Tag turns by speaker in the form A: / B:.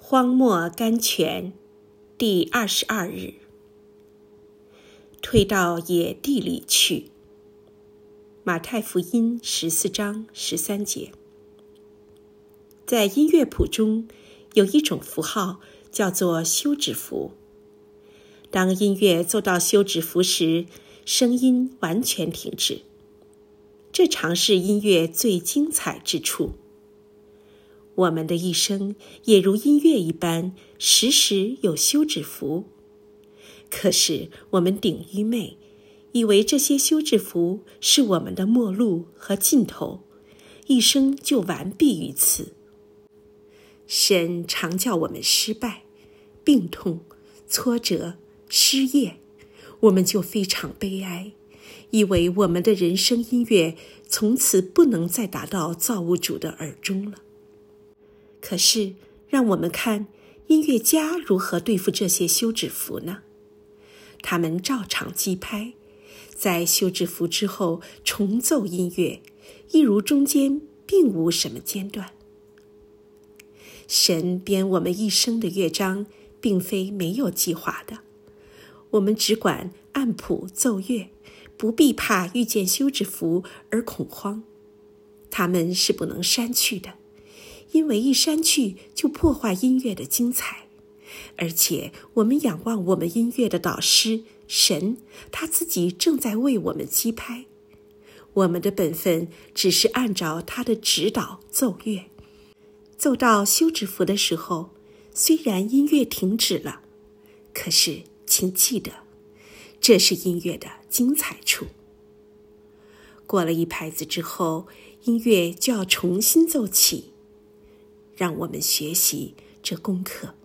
A: 荒漠甘泉第22日，退到野地里去。马太福音14章13节。在音乐谱中有一种符号叫做休止符。当音乐奏到休止符时，声音完全停止。这常是音乐最精彩之处。我们的一生也如音乐一般，时时有休止符。可是我们顶愚昧，以为这些休止符是我们的末路和尽头，一生就完毕于此。神常叫我们失败、病痛、挫折、失业，我们就非常悲哀，以为我们的人生音乐从此不能再达到造物主的耳中了。可是让我们看音乐家如何对付这些休止符呢？他们照常击拍，在休止符之后重奏音乐，一如中间并无什么间断。神编我们一生的乐章并非没有计划的，我们只管按谱奏乐，不必怕遇见休止符而恐慌。它们是不能删去的，因为一删去就破坏音乐的精彩。而且我们仰望我们音乐的导师神，他自己正在为我们击拍。我们的本分只是按照他的指导奏乐。奏到休止符的时候，虽然音乐停止了，可是请记得，这是音乐的精彩处。过了一拍子之后，音乐就要重新奏起。让我们学习这功课。